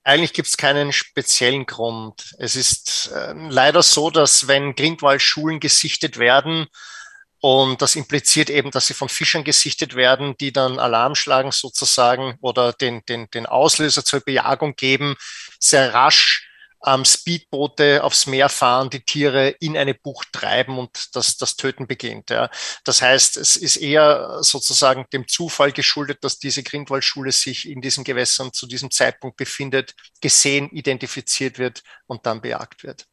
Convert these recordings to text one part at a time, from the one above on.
Eigentlich gibt es keinen speziellen Grund. Es ist leider so, dass wenn Grindwaldschulen gesichtet werden, und das impliziert eben, dass sie von Fischern gesichtet werden, die dann Alarm schlagen sozusagen oder den Auslöser zur Bejagung geben, sehr rasch Speedboote aufs Meer fahren, die Tiere in eine Bucht treiben und das Töten beginnt. Ja. Das heißt, es ist eher sozusagen dem Zufall geschuldet, dass diese Grindwaldschule sich in diesen Gewässern zu diesem Zeitpunkt befindet, gesehen, identifiziert wird und dann bejagt wird.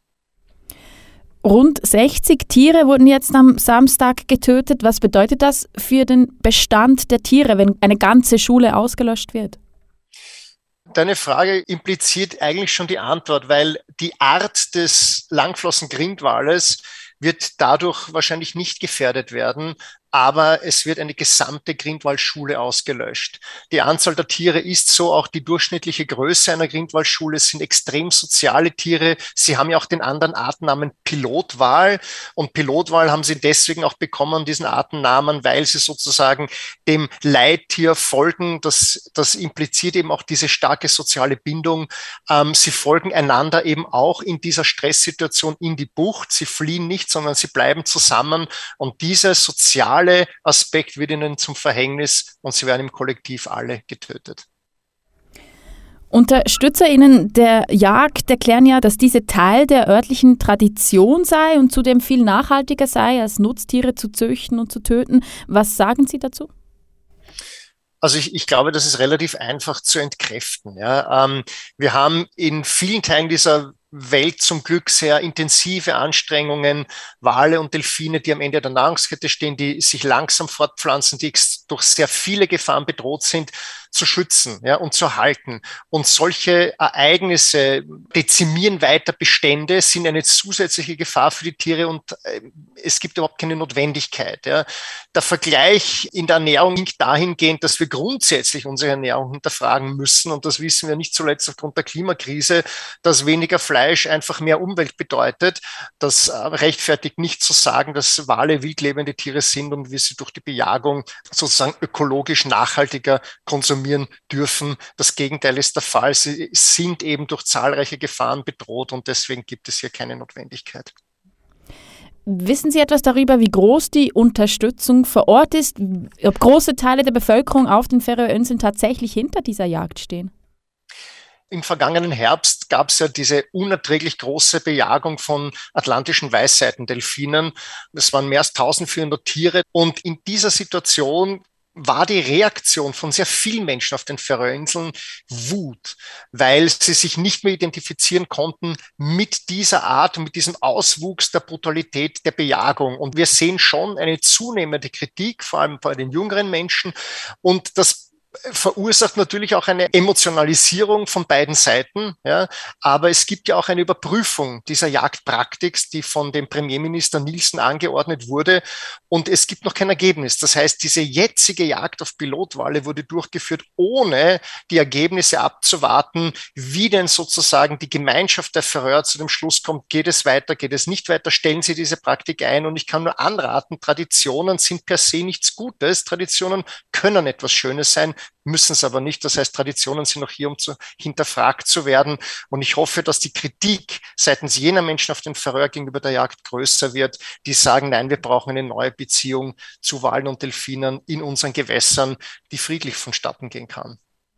Rund 60 Tiere wurden jetzt am Samstag getötet. Was bedeutet das für den Bestand der Tiere, wenn eine ganze Schule ausgelöscht wird? Deine Frage impliziert eigentlich schon die Antwort, weil die Art des Langflossen-Grindwales wird dadurch wahrscheinlich nicht gefährdet werden, aber es wird eine gesamte Grindwaldsschule ausgelöscht. Die Anzahl der Tiere ist so, auch die durchschnittliche Größe einer Grindwaldschule sind extrem soziale Tiere. Sie haben ja auch den anderen Artennamen Pilotwal und Pilotwal haben sie deswegen auch bekommen, diesen Artennamen, weil sie sozusagen dem Leittier folgen. Das impliziert eben auch diese starke soziale Bindung. Sie folgen einander eben auch in dieser Stresssituation in die Bucht. Sie fliehen nicht, sondern sie bleiben zusammen und dieser soziale Aspekt wird ihnen zum Verhängnis und sie werden im Kollektiv alle getötet. UnterstützerInnen der Jagd erklären ja, dass diese Teil der örtlichen Tradition sei und zudem viel nachhaltiger sei, als Nutztiere zu züchten und zu töten. Was sagen Sie dazu? Also ich glaube, das ist relativ einfach zu entkräften. Ja. Wir haben in vielen Teilen dieser Welt zum Glück sehr intensive Anstrengungen, Wale und Delfine, die am Ende der Nahrungskette stehen, die sich langsam fortpflanzen, die durch sehr viele Gefahren bedroht sind, zu schützen, ja, und zu halten. Und solche Ereignisse dezimieren weiter Bestände, sind eine zusätzliche Gefahr für die Tiere und es gibt überhaupt keine Notwendigkeit. Ja. Der Vergleich in der Ernährung hinkt dahingehend, dass wir grundsätzlich unsere Ernährung hinterfragen müssen und das wissen wir nicht zuletzt aufgrund der Klimakrise, dass weniger Fleisch einfach mehr Umwelt bedeutet. Das rechtfertigt nicht zu sagen, dass Wale wildlebende Tiere sind und wir sie durch die Bejagung sozusagen ökologisch nachhaltiger konsumieren dürfen. Das Gegenteil ist der Fall. Sie sind eben durch zahlreiche Gefahren bedroht und deswegen gibt es hier keine Notwendigkeit. Wissen Sie etwas darüber, wie groß die Unterstützung vor Ort ist? Ob große Teile der Bevölkerung auf den Färöerinseln tatsächlich hinter dieser Jagd stehen? Im vergangenen Herbst gab es ja diese unerträglich große Bejagung von atlantischen Weißseitendelfinen. Es waren mehr als 1400 Tiere und in dieser Situation war die Reaktion von sehr vielen Menschen auf den Färöerinseln Wut, weil sie sich nicht mehr identifizieren konnten mit dieser Art und mit diesem Auswuchs der Brutalität der Bejagung. Und wir sehen schon eine zunehmende Kritik, vor allem bei den jüngeren Menschen. Und das verursacht natürlich auch eine Emotionalisierung von beiden Seiten, ja, aber es gibt ja auch eine Überprüfung dieser Jagdpraktik, die von dem Premierminister Nielsen angeordnet wurde und es gibt noch kein Ergebnis. Das heißt, diese jetzige Jagd auf Pilotwale wurde durchgeführt, ohne die Ergebnisse abzuwarten, wie denn sozusagen die Gemeinschaft der Färöer zu dem Schluss kommt, geht es weiter, geht es nicht weiter, stellen Sie diese Praktik ein und ich kann nur anraten, Traditionen sind per se nichts Gutes, Traditionen können etwas Schönes sein, müssen es aber nicht. Das heißt, Traditionen sind auch hier, um hinterfragt zu werden. Und ich hoffe, dass die Kritik seitens jener Menschen auf den Färöer gegenüber der Jagd größer wird, die sagen, nein, wir brauchen eine neue Beziehung zu Walen und Delfinen in unseren Gewässern, die friedlich vonstatten gehen kann.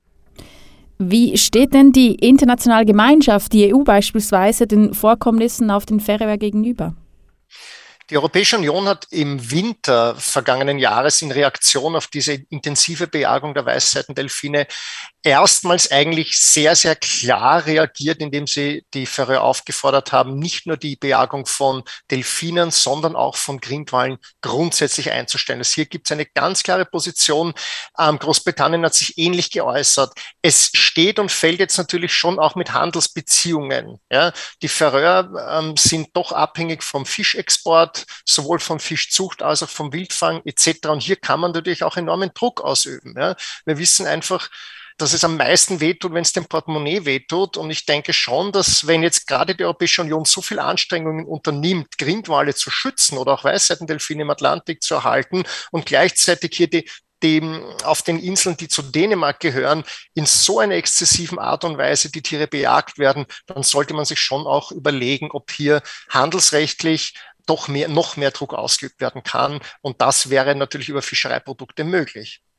Wie steht denn die internationale Gemeinschaft, die EU beispielsweise, den Vorkommnissen auf den Färöer gegenüber? Die Europäische Union hat im Winter vergangenen Jahres in Reaktion auf diese intensive Bejagung der Weißseitendelfine erstmals eigentlich sehr, sehr klar reagiert, indem sie die Färöer aufgefordert haben, nicht nur die Bejagung von Delfinen, sondern auch von Grindwalen grundsätzlich einzustellen. Also hier gibt es eine ganz klare Position. Großbritannien hat sich ähnlich geäußert. Es steht und fällt jetzt natürlich schon auch mit Handelsbeziehungen. Ja. Die Färöer sind doch abhängig vom Fischexport, sowohl von Fischzucht als auch vom Wildfang etc. Und hier kann man natürlich auch enormen Druck ausüben. Ja. Wir wissen einfach, dass es am meisten wehtut, wenn es dem Portemonnaie wehtut. Und ich denke schon, dass wenn jetzt gerade die Europäische Union so viel Anstrengungen unternimmt, Grindwale zu schützen oder auch Weißseitendelfine im Atlantik zu erhalten und gleichzeitig hier die auf den Inseln, die zu Dänemark gehören, in so einer exzessiven Art und Weise die Tiere bejagt werden, dann sollte man sich schon auch überlegen, ob hier handelsrechtlich noch mehr Druck ausgeübt werden kann. Und das wäre natürlich über Fischereiprodukte möglich.